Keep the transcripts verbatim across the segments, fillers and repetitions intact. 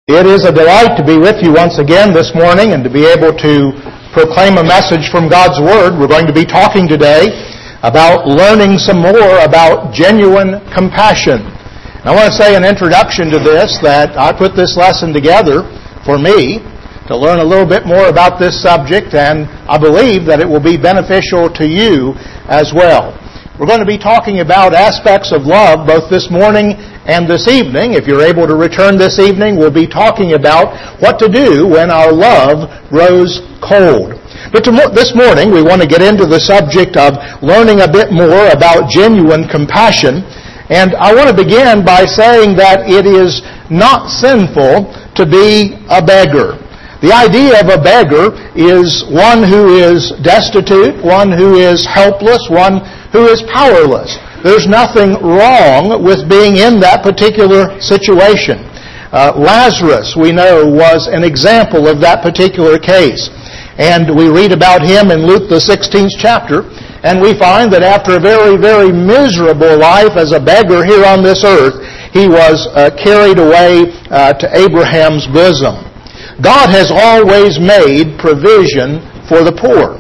It is a delight to be with you once again this morning and to be able to proclaim a message from God's Word. We're going to be talking today about learning some more about genuine compassion. And I want to say in introduction to this that I put this lesson together for me to learn a little bit more about this subject, and I believe that it will be beneficial to you as well. We're going to be talking about aspects of love both this morning and this evening. If you're able to return this evening, we'll be talking about what to do when our love grows cold. But this morning, we want to get into the subject of learning a bit more about genuine compassion. And I want to begin by saying that it is not sinful to be a beggar. The idea of a beggar is one who is destitute, one who is helpless, one who is powerless. There's nothing wrong with being in that particular situation. Uh, Lazarus, we know, was an example of that particular case. And we read about him in Luke the sixteenth chapter, and we find that after a very, very miserable life as a beggar here on this earth, he was uh, carried away uh, to Abraham's bosom. God has always made provision for the poor.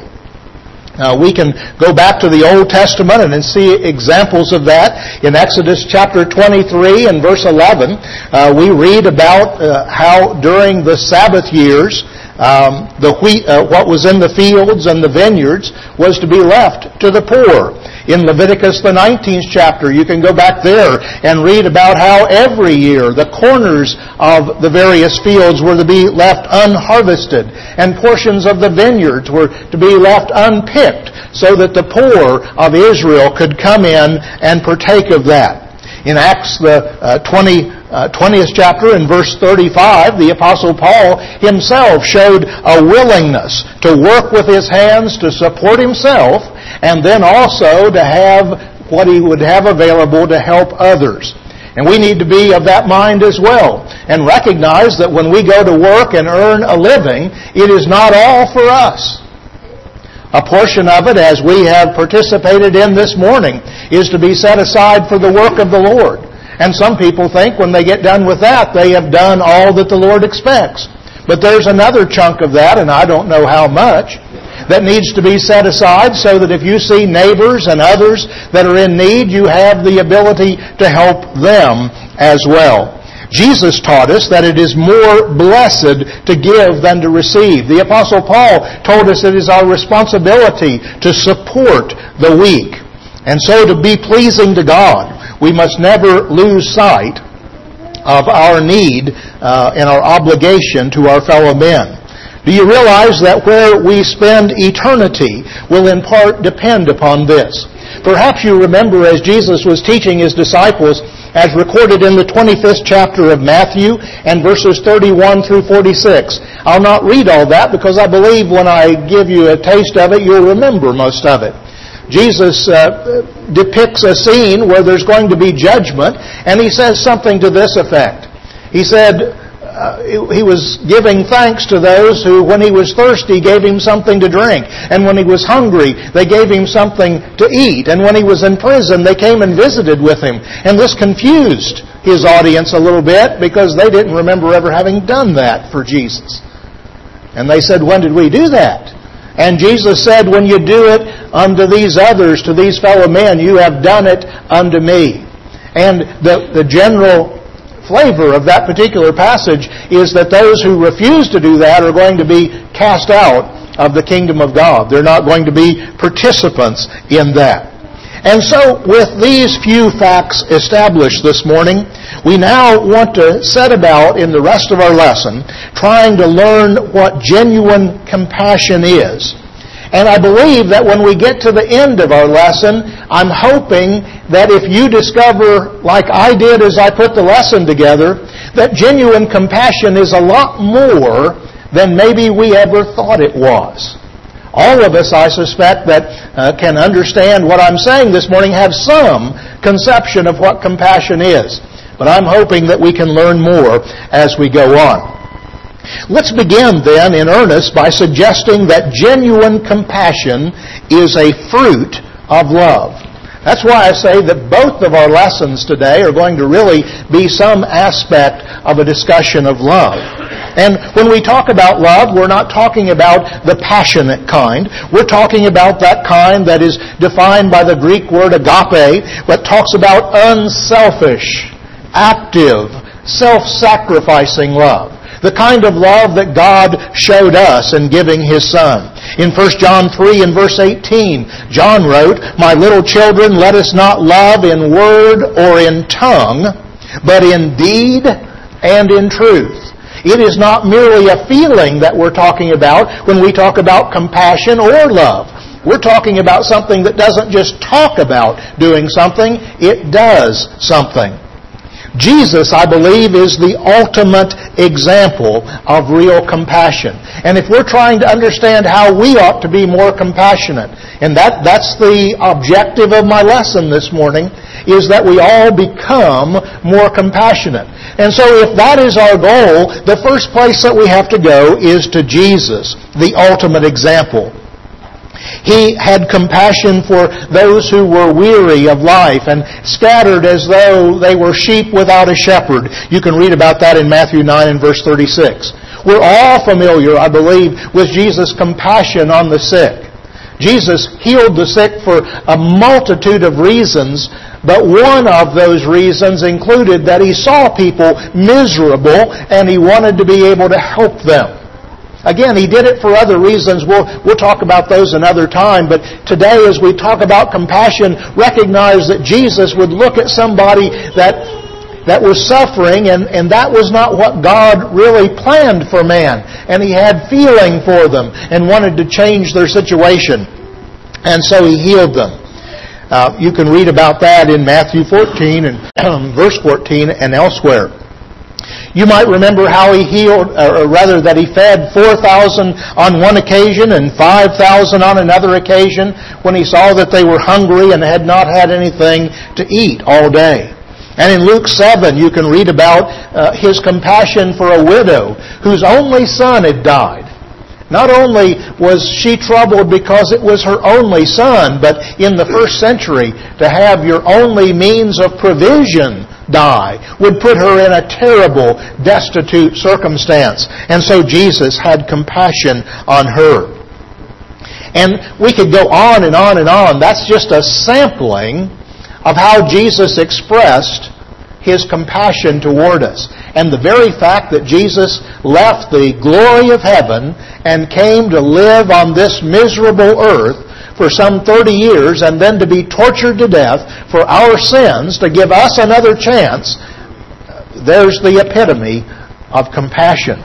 Uh, we can go back to the Old Testament and see examples of that. In Exodus chapter twenty-three and verse eleven, uh, we read about uh, how during the Sabbath years, um, the wheat, uh, what was in the fields and the vineyards was to be left to the poor. In Leviticus the nineteenth chapter, you can go back there and read about how every year the corners of the various fields were to be left unharvested, and portions of the vineyards were to be left unpicked, so that the poor of Israel could come in and partake of that. In Acts the uh, twentieth chapter, in verse thirty-five, the Apostle Paul himself showed a willingness to work with his hands to support himself, and then also to have what he would have available to help others. And we need to be of that mind as well, and recognize that when we go to work and earn a living, it is not all for us. A portion of it, as we have participated in this morning, is to be set aside for the work of the Lord. And some people think when they get done with that, they have done all that the Lord expects. But there's another chunk of that, and I don't know how much, that needs to be set aside so that if you see neighbors and others that are in need, you have the ability to help them as well. Jesus taught us that it is more blessed to give than to receive. The Apostle Paul told us it is our responsibility to support the weak. And so to be pleasing to God, we must never lose sight of our need uh, and our obligation to our fellow men. Do you realize that where we spend eternity will in part depend upon this? Perhaps you remember as Jesus was teaching His disciples, as recorded in the twenty-fifth chapter of Matthew and verses thirty-one through forty-six. I'll not read all that because I believe when I give you a taste of it, you'll remember most of it. Jesus uh, depicts a scene where there's going to be judgment, and He says something to this effect. He said, Uh, he was giving thanks to those who, when he was thirsty, gave him something to drink. And when he was hungry, they gave him something to eat. And when he was in prison, they came and visited with him. And this confused his audience a little bit because they didn't remember ever having done that for Jesus. And they said, "When did we do that?" And Jesus said, "When you do it unto these others, to these fellow men, you have done it unto me." And the, the general flavor of that particular passage is that those who refuse to do that are going to be cast out of the kingdom of God. They're not going to be participants in that. And so, with these few facts established this morning, we now want to set about in the rest of our lesson trying to learn what genuine compassion is. And I believe that when we get to the end of our lesson, I'm hoping that if you discover, like I did as I put the lesson together, that genuine compassion is a lot more than maybe we ever thought it was. All of us, I suspect, that uh, can understand what I'm saying this morning have some conception of what compassion is. But I'm hoping that we can learn more as we go on. Let's begin then in earnest by suggesting that genuine compassion is a fruit of love. That's why I say that both of our lessons today are going to really be some aspect of a discussion of love. And when we talk about love, we're not talking about the passionate kind. We're talking about that kind that is defined by the Greek word agape, that talks about unselfish, active, self-sacrificing love. The kind of love that God showed us in giving His Son. In First John three and verse eighteen, John wrote, "My little children, let us not love in word or in tongue, but in deed and in truth." It is not merely a feeling that we're talking about when we talk about compassion or love. We're talking about something that doesn't just talk about doing something, it does something. Jesus, I believe, is the ultimate example of real compassion. And if we're trying to understand how we ought to be more compassionate, and that, that's the objective of my lesson this morning, is that we all become more compassionate. And so if that is our goal, the first place that we have to go is to Jesus, the ultimate example. He had compassion for those who were weary of life and scattered as though they were sheep without a shepherd. You can read about that in Matthew nine and verse thirty-six. We're all familiar, I believe, with Jesus' compassion on the sick. Jesus healed the sick for a multitude of reasons, but one of those reasons included that He saw people miserable and He wanted to be able to help them. Again, He did it for other reasons. We'll, we'll talk about those another time. But today, as we talk about compassion, recognize that Jesus would look at somebody that, that was suffering, and, and that was not what God really planned for man. And He had feeling for them and wanted to change their situation. And so He healed them. Uh, you can read about that in Matthew fourteen and um, verse fourteen and elsewhere. You might remember how He healed, or rather that He fed four thousand on one occasion and five thousand on another occasion when He saw that they were hungry and had not had anything to eat all day. And in Luke seven, you can read about uh, His compassion for a widow whose only son had died. Not only was she troubled because it was her only son, but in the first century, to have your only means of provision die would put her in a terrible, destitute circumstance. And so Jesus had compassion on her. And we could go on and on and on. That's just a sampling of how Jesus expressed His compassion toward us. And the very fact that Jesus left the glory of heaven and came to live on this miserable earth for some thirty years and then to be tortured to death for our sins to give us another chance, there's the epitome of compassion.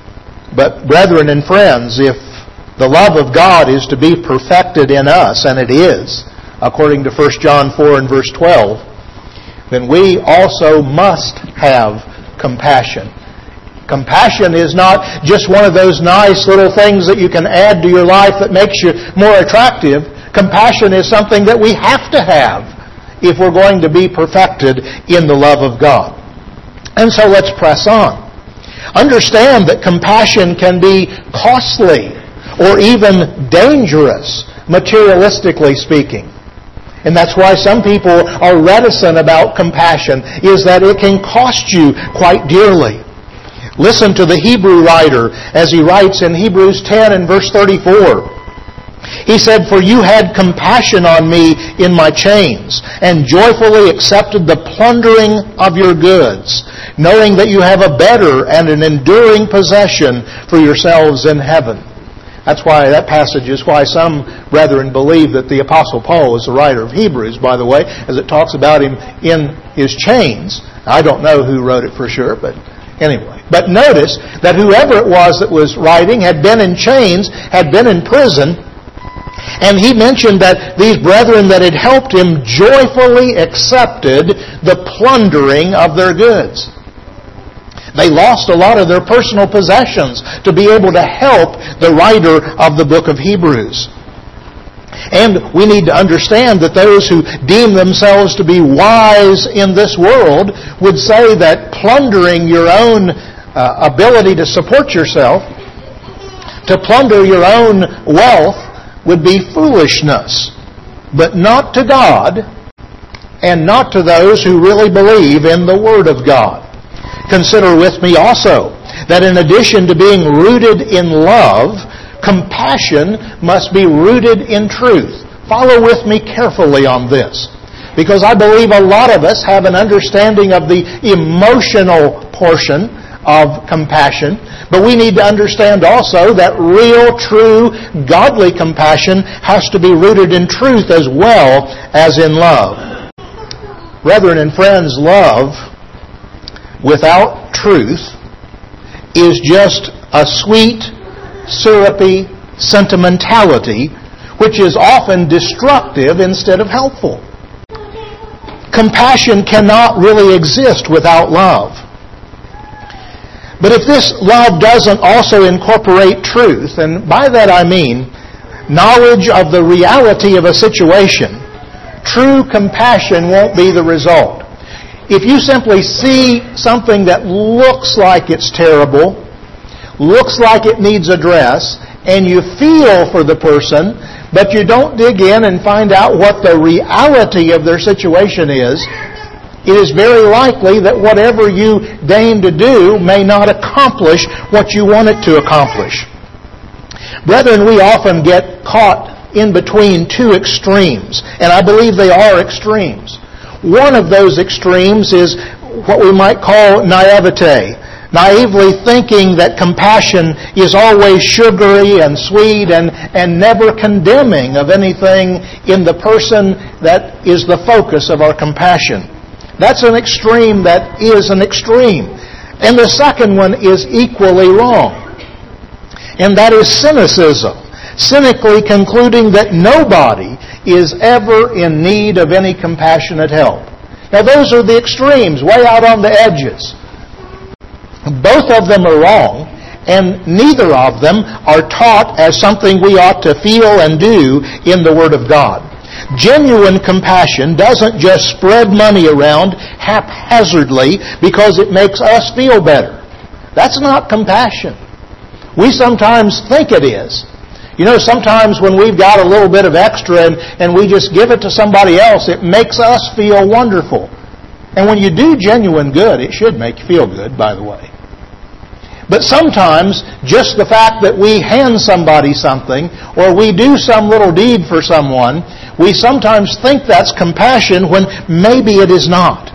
But brethren and friends, if the love of God is to be perfected in us, and it is, according to First John four and verse twelve, then we also must have compassion. Compassion is not just one of those nice little things that you can add to your life that makes you more attractive. Compassion is something that we have to have if we're going to be perfected in the love of God. And so let's press on. Understand that compassion can be costly or even dangerous, materialistically speaking. And that's why some people are reticent about compassion, is that it can cost you quite dearly. Listen to the Hebrew writer as he writes in Hebrews ten and verse thirty-four. He said, "For you had compassion on me in my chains, and joyfully accepted the plundering of your goods, knowing that you have a better and an enduring possession for yourselves in heaven." That's why that passage is why some brethren believe that the Apostle Paul is the writer of Hebrews, by the way, as it talks about him in his chains. I don't know who wrote it for sure, but anyway. But notice that whoever it was that was writing had been in chains, had been in prison, and he mentioned that these brethren that had helped him joyfully accepted the plundering of their goods. They lost a lot of their personal possessions to be able to help the writer of the book of Hebrews. And we need to understand that those who deem themselves to be wise in this world would say that plundering your own uh, ability to support yourself, to plunder your own wealth, would be foolishness. But not to God, and not to those who really believe in the Word of God. Consider with me also that in addition to being rooted in love, compassion must be rooted in truth. Follow with me carefully on this, because I believe a lot of us have an understanding of the emotional portion of compassion, but we need to understand also that real, true, godly compassion has to be rooted in truth as well as in love. Brethren and friends, love without truth is just a sweet, syrupy sentimentality which is often destructive instead of helpful. Compassion cannot really exist without love. But if this love doesn't also incorporate truth, and by that I mean knowledge of the reality of a situation, true compassion won't be the result. If you simply see something that looks like it's terrible, looks like it needs address, and you feel for the person, but you don't dig in and find out what the reality of their situation is, it is very likely that whatever you deign to do may not accomplish what you want it to accomplish. Brethren, we often get caught in between two extremes, and I believe they are extremes. One of those extremes is what we might call naivete, naively thinking that compassion is always sugary and sweet and, and never condemning of anything in the person that is the focus of our compassion. That's an extreme that is an extreme. And the second one is equally wrong. And that is cynicism. Cynically concluding that nobody is ever in need of any compassionate help. Now those are the extremes, way out on the edges. Both of them are wrong, and neither of them are taught as something we ought to feel and do in the Word of God. Genuine compassion doesn't just spread money around haphazardly because it makes us feel better. That's not compassion. We sometimes think it is. You know, sometimes when we've got a little bit of extra and, and we just give it to somebody else, it makes us feel wonderful. And when you do genuine good, it should make you feel good, by the way. But sometimes, just the fact that we hand somebody something, or we do some little deed for someone, we sometimes think that's compassion when maybe it is not.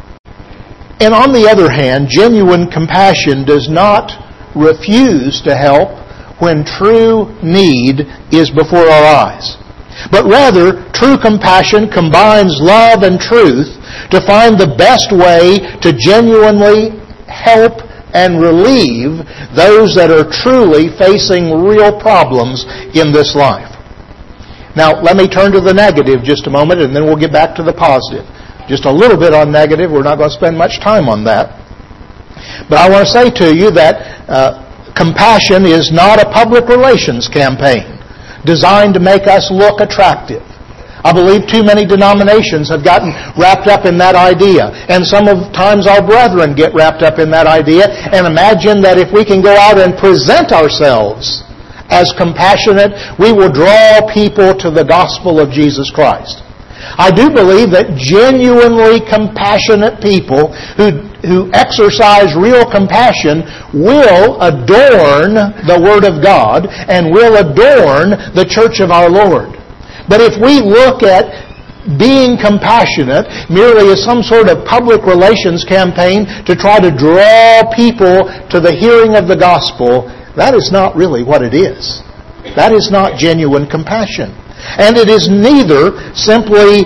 And on the other hand, genuine compassion does not refuse to help when true need is before our eyes. But rather, true compassion combines love and truth to find the best way to genuinely help and relieve those that are truly facing real problems in this life. Now, let me turn to the negative just a moment, and then we'll get back to the positive. Just a little bit on negative. We're not going to spend much time on that. But I want to say to you that uh, compassion is not a public relations campaign designed to make us look attractive. I believe too many denominations have gotten wrapped up in that idea. And some of times our brethren get wrapped up in that idea and imagine that if we can go out and present ourselves as compassionate, we will draw people to the gospel of Jesus Christ. I do believe that genuinely compassionate people who, who exercise real compassion will adorn the Word of God and will adorn the church of our Lord. But if we look at being compassionate merely as some sort of public relations campaign to try to draw people to the hearing of the gospel, that is not really what it is. That is not genuine compassion. And it is neither simply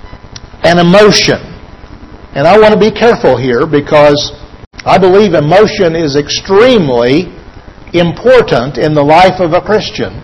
an emotion. And I want to be careful here because I believe emotion is extremely important in the life of a Christian.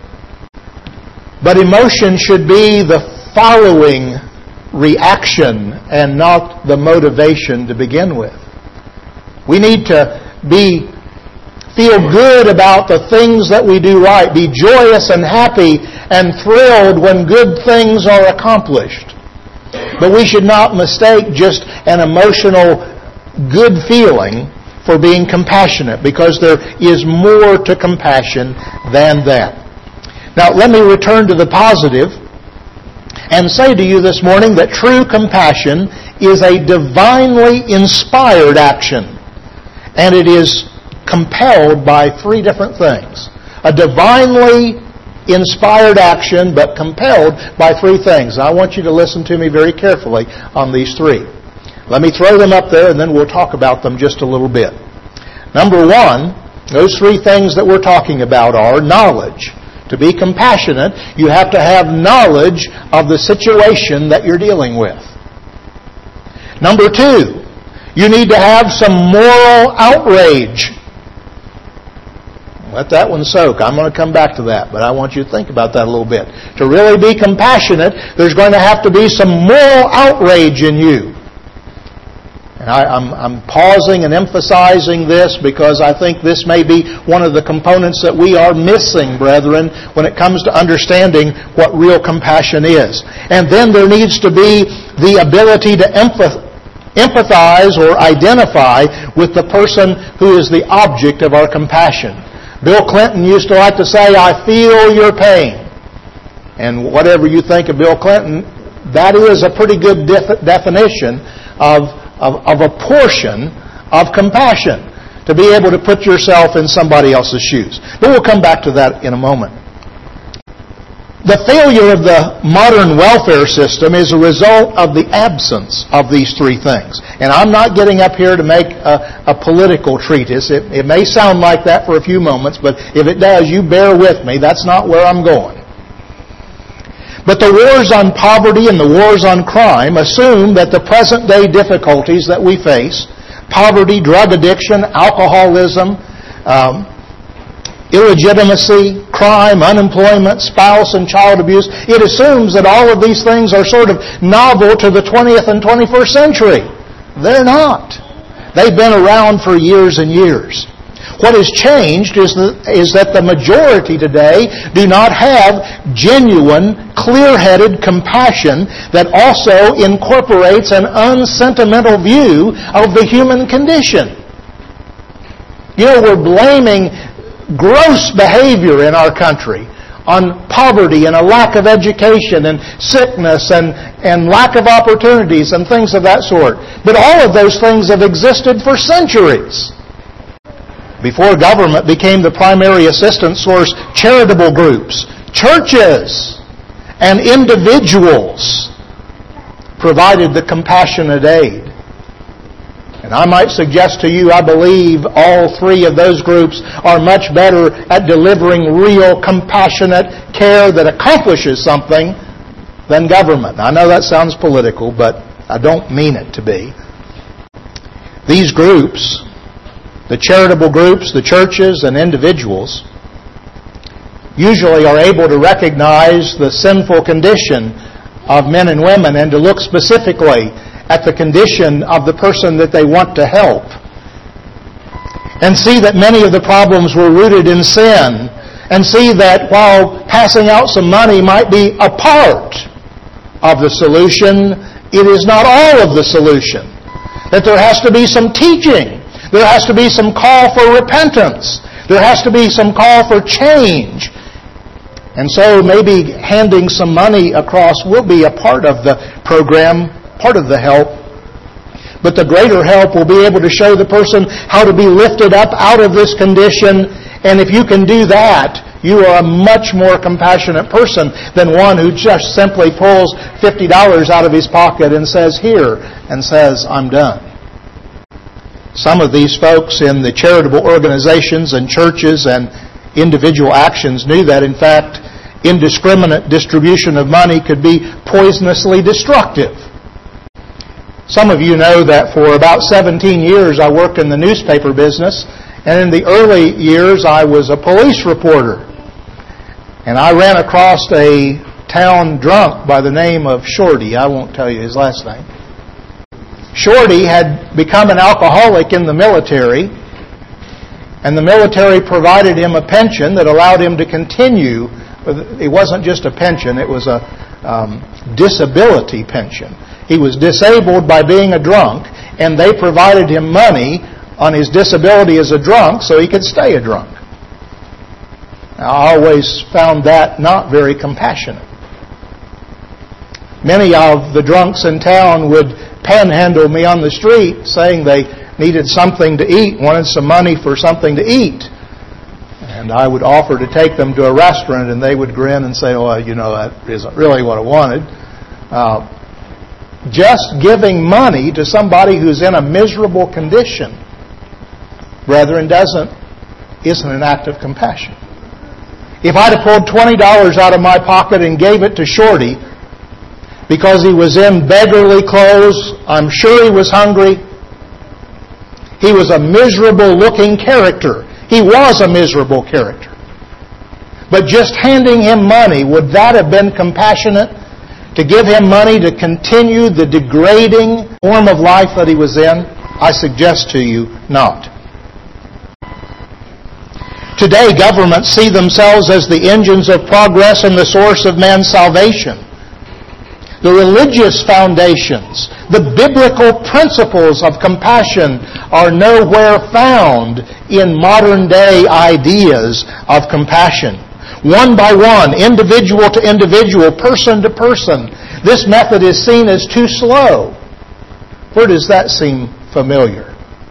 But emotion should be the following reaction and not the motivation to begin with. We need to be feel good about the things that we do right. Be joyous and happy and thrilled when good things are accomplished. But we should not mistake just an emotional good feeling for being compassionate, because there is more to compassion than that. Now, let me return to the positive. and say to you this morning that true compassion is a divinely inspired action. And it is compelled by three different things. A divinely inspired action, but compelled by three things. I want you to listen to me very carefully on these three. Let me throw them up there and then we'll talk about them just a little bit. Number one, those three things that we're talking about are knowledge. To be compassionate, you have to have knowledge of the situation that you're dealing with. Number two, you need to have some moral outrage. Let that one soak. I'm going to come back to that, but I want you to think about that a little bit. To really be compassionate, there's going to have to be some moral outrage in you. And I, I'm, I'm pausing and emphasizing this because I think this may be one of the components that we are missing, brethren, when it comes to understanding what real compassion is. And then there needs to be the ability to empathize empathize or identify with the person who is the object of our compassion. Bill Clinton used to like to say, "I feel your pain." And whatever you think of Bill Clinton, that is a pretty good def- definition of, of, of a portion of compassion, to be able to put yourself in somebody else's shoes. But we'll come back to that in a moment. The failure of the modern welfare system is a result of the absence of these three things. And I'm not getting up here to make a, a political treatise. It, it may sound like that for a few moments, but if it does, you bear with me. That's not where I'm going. But the wars on poverty and the wars on crime assume that the present-day difficulties that we face, poverty, drug addiction, alcoholism, um, illegitimacy, crime, unemployment, spouse and child abuse, it assumes that all of these things are sort of novel to the twentieth and twenty-first century. They're not. They've been around for years and years. What has changed is that, is that the majority today do not have genuine, clear-headed compassion that also incorporates an unsentimental view of the human condition. You know, we're blaming gross behavior in our country on poverty and a lack of education and sickness and, and lack of opportunities and things of that sort. But all of those things have existed for centuries. Before government became the primary assistance source, charitable groups, churches, and individuals provided the compassionate aid. And I might suggest to you, I believe all three of those groups are much better at delivering real compassionate care that accomplishes something than government. Now, I know that sounds political, but I don't mean it to be. These groups, the charitable groups, the churches, and individuals, usually are able to recognize the sinful condition of men and women and to look specifically at the condition of the person that they want to help, and see that many of the problems were rooted in sin, and see that while passing out some money might be a part of the solution, it is not all of the solution. That there has to be some teaching. There has to be some call for repentance. There has to be some call for change. And so maybe handing some money across will be a part of the program, part of the help. But the greater help will be able to show the person how to be lifted up out of this condition. And if you can do that, you are a much more compassionate person than one who just simply pulls fifty dollars out of his pocket and says, "Here," and says, "I'm done." Some of these folks in the charitable organizations and churches and individual actions knew that, in fact, indiscriminate distribution of money could be poisonously destructive. Some of you know that for about seventeen years I worked in the newspaper business, and in the early years I was a police reporter. And I ran across a town drunk by the name of Shorty. I won't tell you his last name. Shorty had become an alcoholic in the military, and the military provided him a pension that allowed him to continue. It wasn't just a pension, it was a um, disability pension. He was disabled by being a drunk, and they provided him money on his disability as a drunk so he could stay a drunk. Now, I always found that not very compassionate. Many of the drunks in town would panhandle me on the street saying they needed something to eat, wanted some money for something to eat. And I would offer to take them to a restaurant, and they would grin and say, well, you know, that isn't really what I wanted. Uh, just giving money to somebody who's in a miserable condition, brethren, doesn't, isn't an act of compassion. If I'd have pulled twenty dollars out of my pocket and gave it to Shorty because he was in beggarly clothes, I'm sure he was hungry. He was a miserable-looking character. He was a miserable character. But just handing him money, would that have been compassionate? To give him money to continue the degrading form of life that he was in? I suggest to you, not. Today, governments see themselves as the engines of progress and the source of man's salvation. The religious foundations, the biblical principles of compassion are nowhere found in modern-day ideas of compassion. One by one, individual to individual, person to person, this method is seen as too slow. Where does that seem familiar?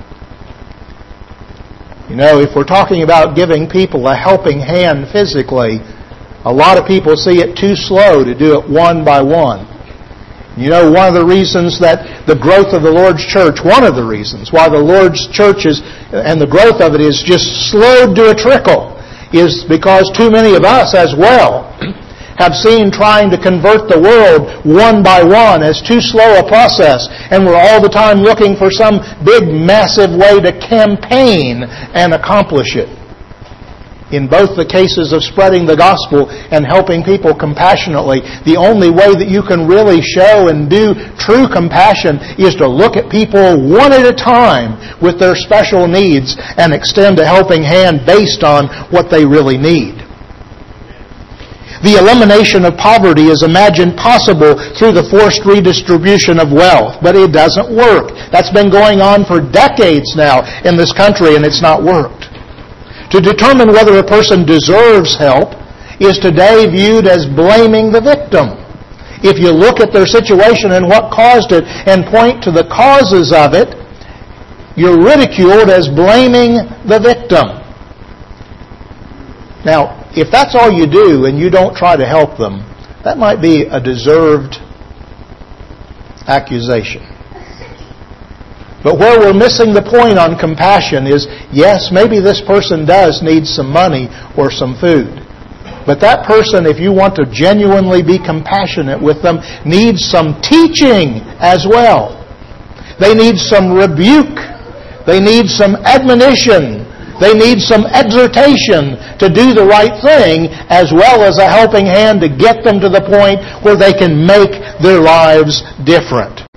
You know, if we're talking about giving people a helping hand physically, a lot of people see it too slow to do it one by one. You know, one of the reasons that the growth of the Lord's church, one of the reasons why the Lord's church is, and the growth of it is just slowed to a trickle, is because too many of us as well have seen trying to convert the world one by one as too slow a process, and we're all the time looking for some big, massive way to campaign and accomplish it. In both the cases of spreading the gospel and helping people compassionately, the only way that you can really show and do true compassion is to look at people one at a time with their special needs and extend a helping hand based on what they really need. The elimination of poverty is imagined possible through the forced redistribution of wealth, but it doesn't work. That's been going on for decades now in this country, and it's not worked. To determine whether a person deserves help is today viewed as blaming the victim. If you look at their situation and what caused it and point to the causes of it, you're ridiculed as blaming the victim. Now, if that's all you do and you don't try to help them, that might be a deserved accusation. But where we're missing the point on compassion is, yes, maybe this person does need some money or some food. But that person, if you want to genuinely be compassionate with them, needs some teaching as well. They need some rebuke. They need some admonition. They need some exhortation to do the right thing, as well as a helping hand to get them to the point where they can make their lives different.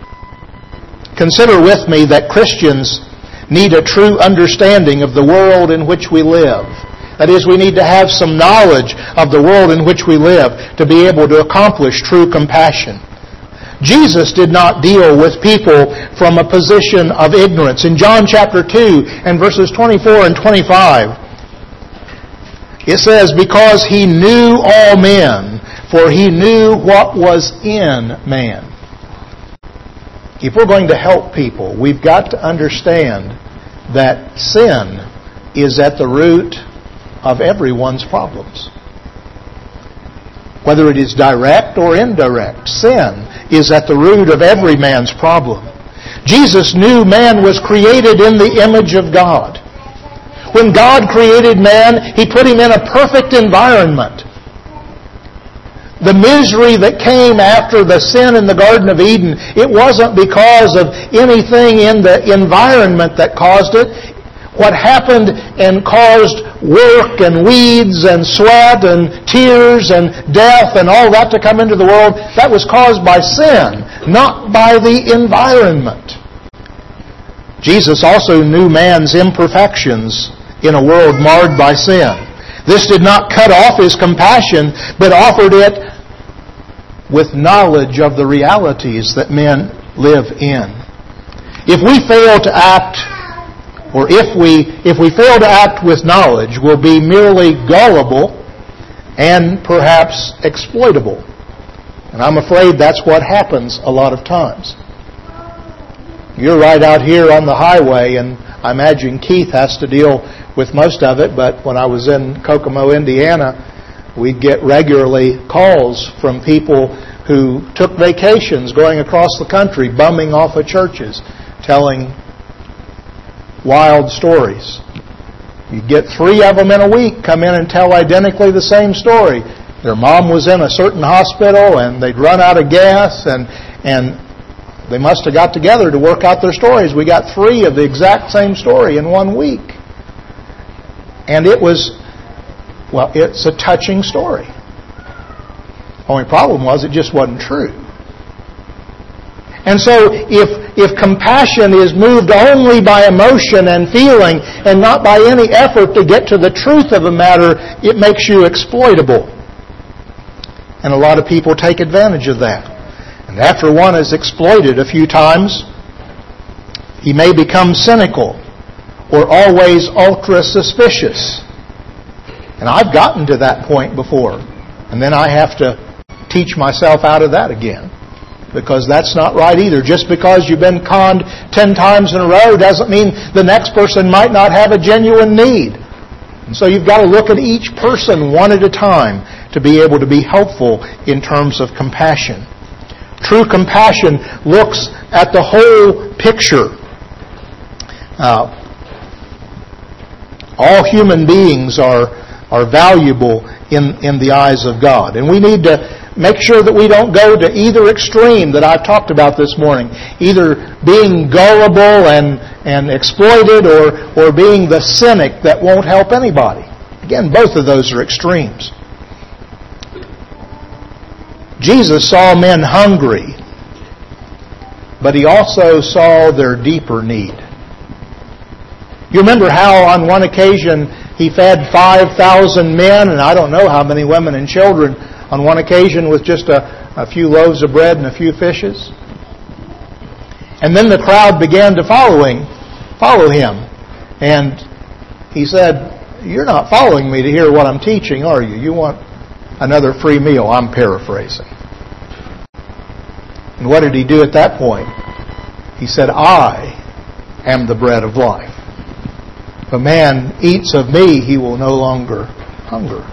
Consider with me that Christians need a true understanding of the world in which we live. That is, we need to have some knowledge of the world in which we live to be able to accomplish true compassion. Jesus did not deal with people from a position of ignorance. In John chapter two and verses twenty-four and twenty-five, it says, because he knew all men, for he knew what was in man. If we're going to help people, we've got to understand that sin is at the root of everyone's problems. Whether it is direct or indirect, sin is at the root of every man's problem. Jesus knew man was created in the image of God. When God created man, He put him in a perfect environment. The misery that came after the sin in the Garden of Eden, it wasn't because of anything in the environment that caused it. What happened and caused work and weeds and sweat and tears and death and all that to come into the world, that was caused by sin, not by the environment. Jesus also knew man's imperfections in a world marred by sin. This did not cut off His compassion, but offered it with knowledge of the realities that men live in. If we fail to act, or if we if we fail to act with knowledge, we'll be merely gullible and perhaps exploitable. And I'm afraid that's what happens a lot of times. You're right out here on the highway, and I imagine Keith has to deal with most of it, but when I was in Kokomo, Indiana, we'd get regularly calls from people who took vacations going across the country, bumming off of churches, telling wild stories. You get three of them in a week come in and tell identically the same story. Their mom was in a certain hospital and they'd run out of gas, and and they must have got together to work out their stories. We got three of the exact same story in one week. And it was, well, it's a touching story. Only problem was it just wasn't true. And so if if compassion is moved only by emotion and feeling and not by any effort to get to the truth of a matter, it makes you exploitable. And a lot of people take advantage of that. And after one is exploited a few times, he may become cynical or always ultra-suspicious. And I've gotten to that point before. And then I have to teach myself out of that again. Because that's not right either. Just because you've been conned ten times in a row doesn't mean the next person might not have a genuine need. And so you've got to look at each person one at a time to be able to be helpful in terms of compassion. True compassion looks at the whole picture. Uh, all human beings are, are valuable in, in the eyes of God. And we need to make sure that we don't go to either extreme that I've talked about this morning. Either being gullible and, and exploited or, or being the cynic that won't help anybody. Again, both of those are extremes. Jesus saw men hungry, but He also saw their deeper need. You remember how on one occasion He fed five thousand men, and I don't know how many women and children, on one occasion with just a, a few loaves of bread and a few fishes. And then the crowd began to follow him, follow him. And He said, "You're not following me to hear what I'm teaching, are you? You want another free meal." I'm paraphrasing. And what did He do at that point? He said, "I am the bread of life. If a man eats of me, he will no longer hunger."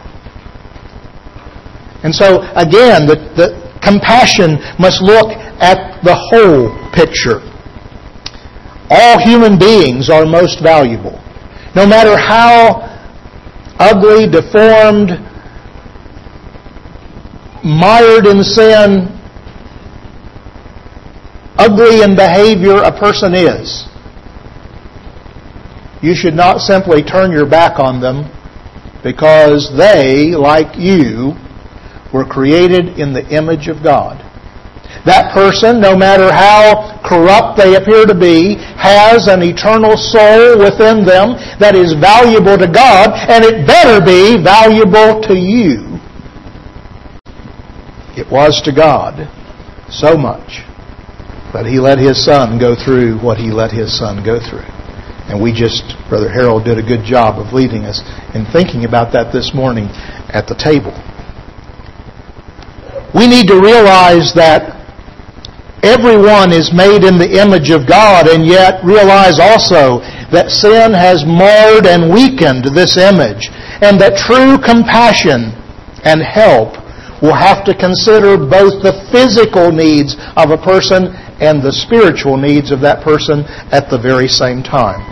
And so, again, the, the compassion must look at the whole picture. All human beings are most valuable. No matter how ugly, deformed, mired in sin, ugly in behavior a person is, you should not simply turn your back on them because they, like you, were created in the image of God. That person, no matter how corrupt they appear to be, has an eternal soul within them that is valuable to God, and it better be valuable to you. It was to God so much that He let His Son go through what He let His Son go through. And we just, Brother Harold did a good job of leading us in thinking about that this morning at the table. We need to realize that everyone is made in the image of God, and yet realize also that sin has marred and weakened this image, and that true compassion and help will have to consider both the physical needs of a person and the spiritual needs of that person at the very same time.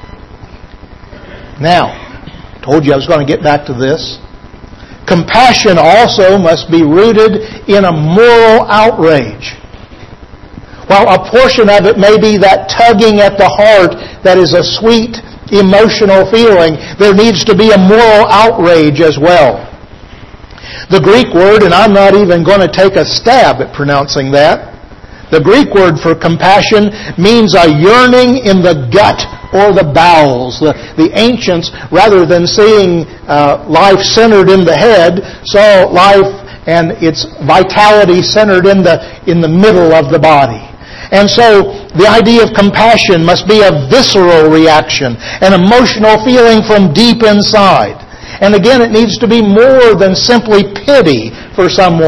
Now, I told you I was going to get back to this. Compassion also must be rooted in a moral outrage. While a portion of it may be that tugging at the heart that is a sweet emotional feeling, there needs to be a moral outrage as well. The Greek word, and I'm not even going to take a stab at pronouncing that, the Greek word for compassion means a yearning in the gut or the bowels. The, the ancients, rather than seeing uh, life centered in the head, saw life and its vitality centered in the in the middle of the body. And so the idea of compassion must be a visceral reaction, an emotional feeling from deep inside. And again, it needs to be more than simply pity for someone.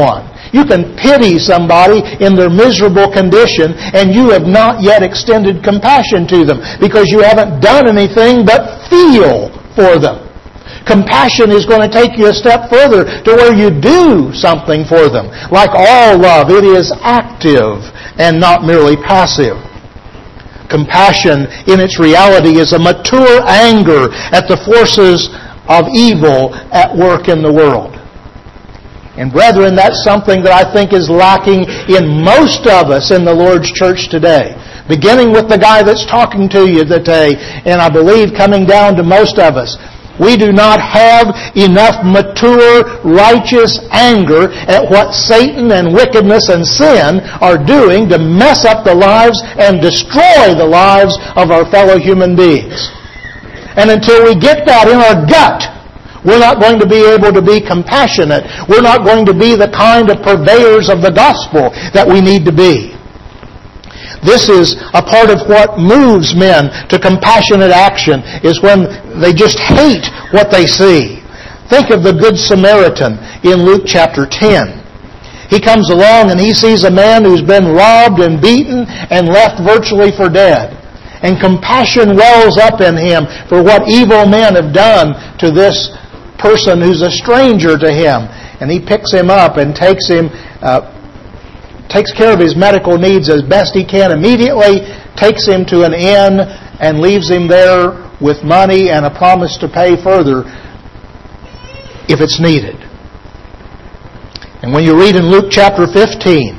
You can pity somebody in their miserable condition, and you have not yet extended compassion to them because you haven't done anything but feel for them. Compassion is going to take you a step further to where you do something for them. Like all love, it is active and not merely passive. Compassion in its reality is a mature anger at the forces of evil at work in the world. And brethren, that's something that I think is lacking in most of us in the Lord's church today. Beginning with the guy that's talking to you today, and I believe coming down to most of us. We do not have enough mature, righteous anger at what Satan and wickedness and sin are doing to mess up the lives and destroy the lives of our fellow human beings. And until we get that in our gut, we're not going to be able to be compassionate. We're not going to be the kind of purveyors of the gospel that we need to be. This is a part of what moves men to compassionate action, is when they just hate what they see. Think of the Good Samaritan in Luke chapter ten. He comes along and he sees a man who's been robbed and beaten and left virtually for dead. And compassion wells up in him for what evil men have done to this person who's a stranger to him. And he picks him up and takes him, uh, takes care of his medical needs as best he can immediately, takes him to an inn and leaves him there with money and a promise to pay further if it's needed. And when you read in Luke chapter fifteen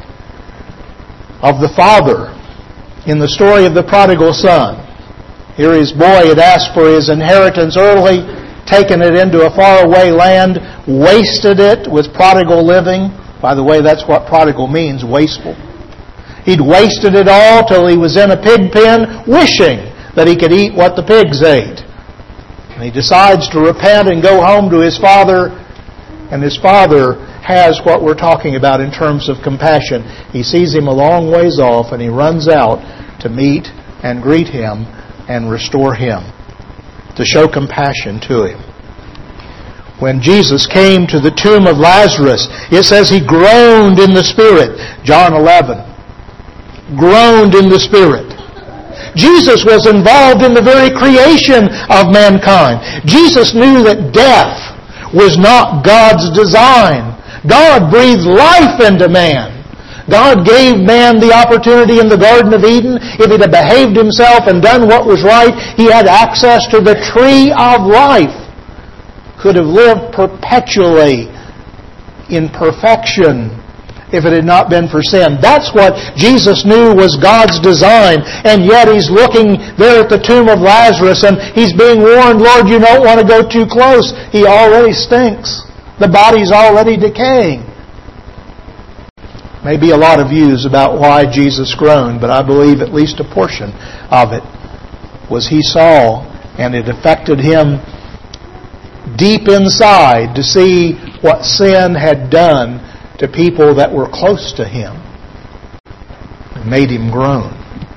of the father in the story of the prodigal son, here his boy had asked for his inheritance early, taken it into a faraway land, wasted it with prodigal living. By the way, that's what prodigal means, wasteful. He'd wasted it all till he was in a pig pen, wishing that he could eat what the pigs ate. And he decides to repent and go home to his father, and his father has what we're talking about in terms of compassion. He sees him a long ways off, and he runs out to meet and greet him and restore him, to show compassion to him. When Jesus came to the tomb of Lazarus, it says he groaned in the Spirit. John eleven. Groaned in the Spirit. Jesus was involved in the very creation of mankind. Jesus knew that death was not God's design. God breathed life into man. God gave man the opportunity in the Garden of Eden. If he'd have behaved himself and done what was right, he had access to the tree of life. Could have lived perpetually in perfection if it had not been for sin. That's what Jesus knew was God's design. And yet he's looking there at the tomb of Lazarus and he's being warned, Lord, you don't want to go too close. He already stinks. The body's already decaying. Maybe a lot of views about why Jesus groaned, but I believe at least a portion of it was he saw, and it affected him deep inside to see what sin had done to people that were close to him. It made him groan.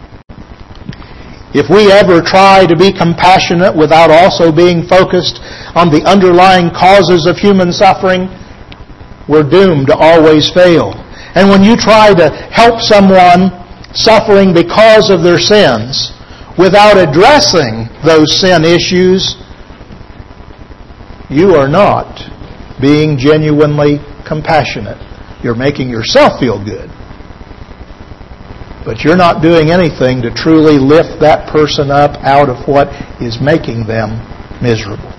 If we ever try to be compassionate without also being focused on the underlying causes of human suffering, we're doomed to always fail. And when you try to help someone suffering because of their sins without addressing those sin issues, you are not being genuinely compassionate. You're making yourself feel good. But you're not doing anything to truly lift that person up out of what is making them miserable.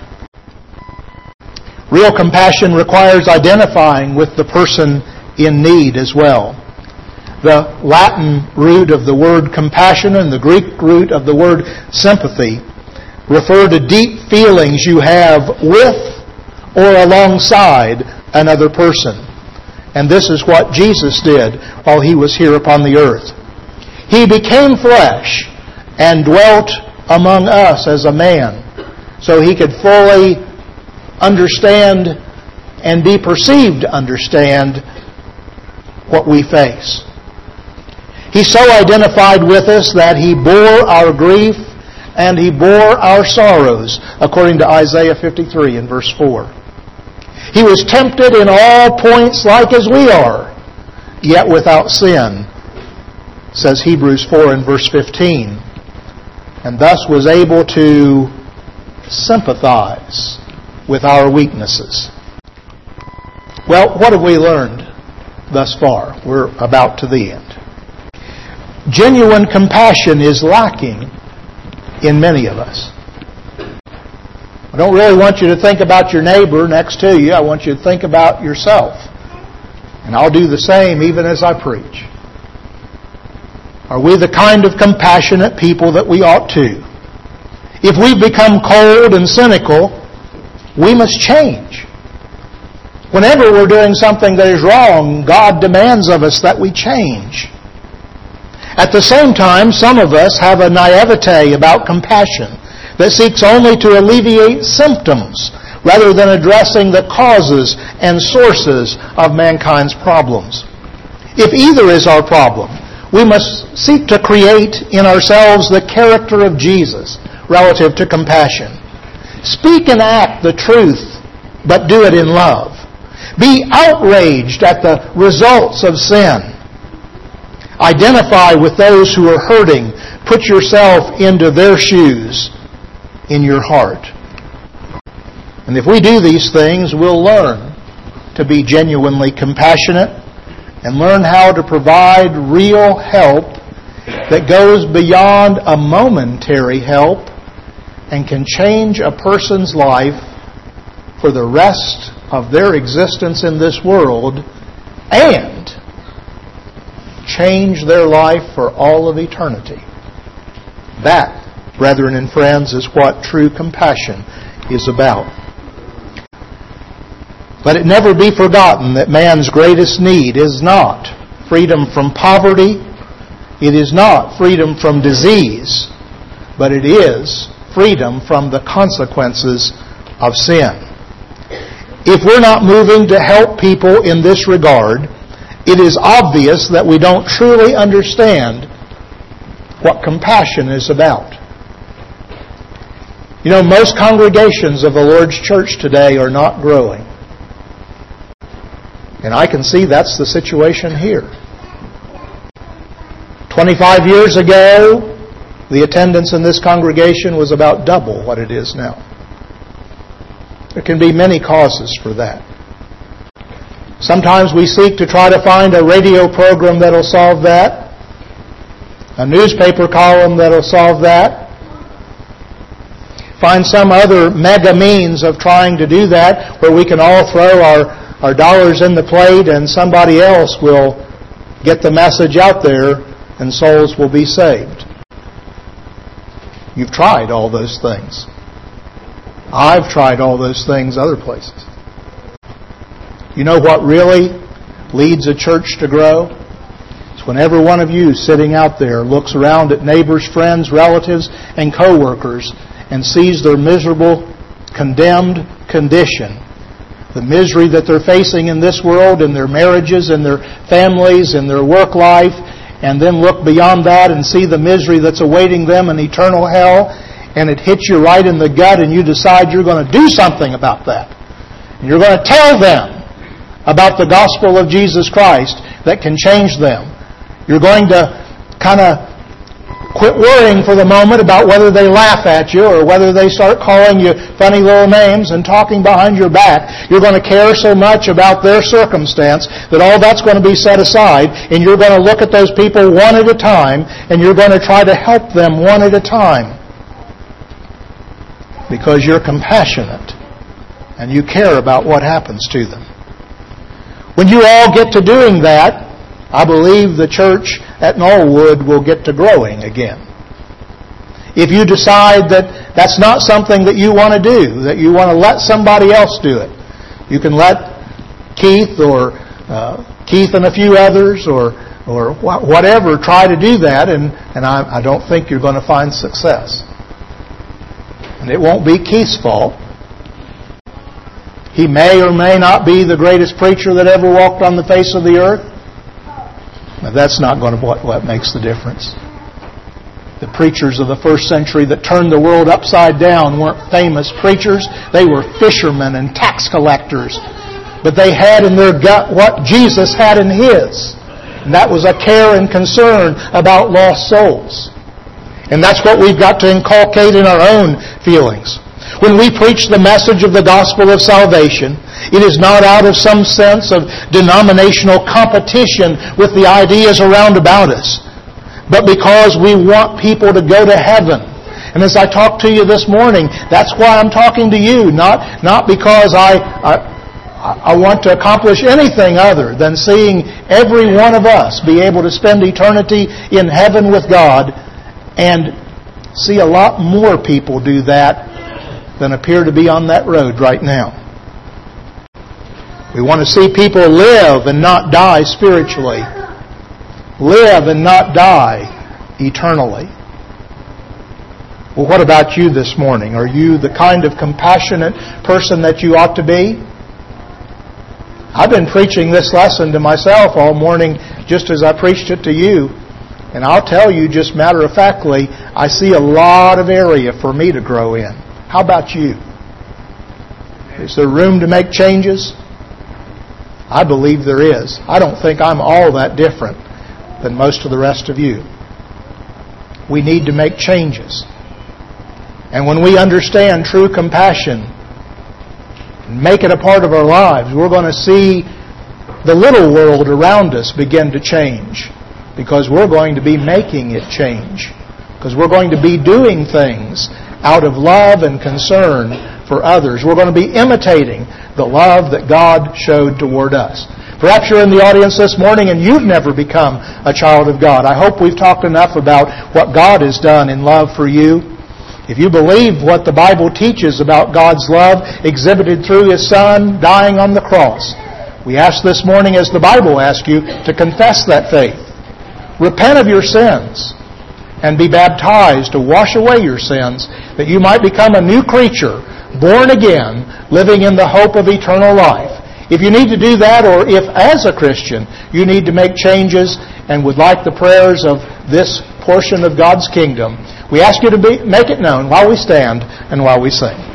Real compassion requires identifying with the person in need as well. The Latin root of the word compassion and the Greek root of the word sympathy refer to deep feelings you have with or alongside another person. And this is what Jesus did while He was here upon the earth. He became flesh and dwelt among us as a man so He could fully understand and be perceived to understand what we face. He so identified with us that He bore our grief and He bore our sorrows, according to Isaiah fifty-three and verse four. He was tempted in all points like as we are, yet without sin, says Hebrews four and verse fifteen, and thus was able to sympathize with our weaknesses. Well, what have we learned thus far? We're about to the end. Genuine compassion is lacking in many of us. I don't really want you to think about your neighbor next to you. I want you to think about yourself. And I'll do the same even as I preach. Are we the kind of compassionate people that we ought to? If we've become cold and cynical, we must change. Whenever we're doing something that is wrong, God demands of us that we change. At the same time, some of us have a naivete about compassion that seeks only to alleviate symptoms rather than addressing the causes and sources of mankind's problems. If either is our problem, we must seek to create in ourselves the character of Jesus relative to compassion. Speak and act the truth, but do it in love. Be outraged at the results of sin. Identify with those who are hurting. Put yourself into their shoes in your heart. And if we do these things, we'll learn to be genuinely compassionate and learn how to provide real help that goes beyond a momentary help and can change a person's life for the rest of their existence in this world and change their life for all of eternity. That, brethren and friends, is what true compassion is about. Let it never be forgotten that man's greatest need is not freedom from poverty, it is not freedom from disease, but it is freedom from the consequences of sin. If we're not moving to help people in this regard, it is obvious that we don't truly understand what compassion is about. You know, most congregations of the Lord's church today are not growing. And I can see that's the situation here. twenty-five years ago, the attendance in this congregation was about double what it is now. There can be many causes for that. Sometimes we seek to try to find a radio program that'll solve that, a newspaper column that'll solve that, find some other mega means of trying to do that where we can all throw our, our dollars in the plate and somebody else will get the message out there and souls will be saved. You've tried all those things. I've tried all those things other places. You know what really leads a church to grow? It's when every one of you sitting out there looks around at neighbors, friends, relatives, and co-workers and sees their miserable, condemned condition. The misery that they're facing in this world, in their marriages, in their families, in their work life, and then look beyond that and see the misery that's awaiting them in eternal hell, and it hits you right in the gut and you decide you're going to do something about that. And you're going to tell them about the gospel of Jesus Christ that can change them. You're going to kind of quit worrying for the moment about whether they laugh at you or whether they start calling you funny little names and talking behind your back. You're going to care so much about their circumstance that all that's going to be set aside, and you're going to look at those people one at a time and you're going to try to help them one at a time because you're compassionate and you care about what happens to them. When you all get to doing that, I believe the church at Knollwood will get to growing again. If you decide that that's not something that you want to do, that you want to let somebody else do it, you can let Keith or uh, Keith and a few others or or whatever try to do that, and, and I, I don't think you're going to find success. And it won't be Keith's fault. He may or may not be the greatest preacher that ever walked on the face of the earth. But that's not going to be what, what makes the difference. The preachers of the first century that turned the world upside down weren't famous preachers. They were fishermen and tax collectors but they had in their gut what Jesus had in His. And that was a care and concern about lost souls. And that's what we've got to inculcate in our own feelings. When we preach the message of the gospel of salvation, it is not out of some sense of denominational competition with the ideas around about us, but because we want people to go to heaven. And as I talk to you this morning, that's why I'm talking to you, not, not because I, I, I want to accomplish anything other than seeing every one of us be able to spend eternity in heaven with God, and see a lot more people do that than appear to be on that road right now. We want to see people live and not die spiritually. Live and not die eternally. Well, what about you this morning? Are you the kind of compassionate person that you ought to be? I've been preaching this lesson to myself all morning just as I preached it to you. And I'll tell you just matter-of-factly, I see a lot of area for me to grow in. How about you? Is there room to make changes? I believe there is. I don't think I'm all that different than most of the rest of you. We need to make changes. And when we understand true compassion and make it a part of our lives, we're going to see the little world around us begin to change, because we're going to be making it change. Because we're going to be doing things out of love and concern for others. We're going to be imitating the love that God showed toward us. Perhaps you're in the audience this morning and you've never become a child of God. I hope we've talked enough about what God has done in love for you. If you believe what the Bible teaches about God's love exhibited through His Son dying on the cross, we ask this morning, as the Bible asks you, to confess that faith. Repent of your sins and be baptized to wash away your sins, that you might become a new creature, born again, living in the hope of eternal life. If you need to do that, or if as a Christian you need to make changes and would like the prayers of this portion of God's kingdom, we ask you to be, make it known while we stand and while we sing.